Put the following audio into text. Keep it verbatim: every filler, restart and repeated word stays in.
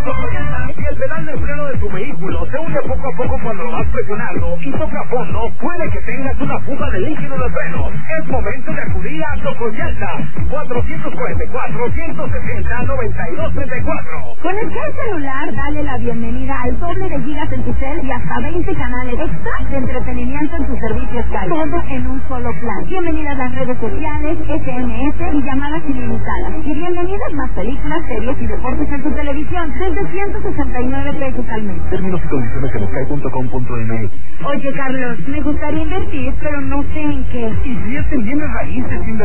Si el pedal del freno de tu vehículo se hunde poco a poco cuando lo vas presionando y toca a fondo, puede que tengas una fuga de líquido de frenos. Es momento de acudir a Tocoyalta. cuatro cuatro cuatro, uno seis cero, nueve dos tres cuatro. Con el Cel celular, dale la bienvenida al doble de gigas en tu cel y hasta veinte canales extra de entretenimiento en tu servicio Sky. Todo en un solo plan. Bienvenidas las redes sociales, S M S y llamadas ilimitadas. Y bienvenidas más películas, series y deportes en tu televisión desde ciento sesenta y nueve pesos al mes. Términos y condiciones en sky punto com punto m x. Oye, Carlos, me gustaría invertir, pero no sé en qué. Invierte en bienes raíces,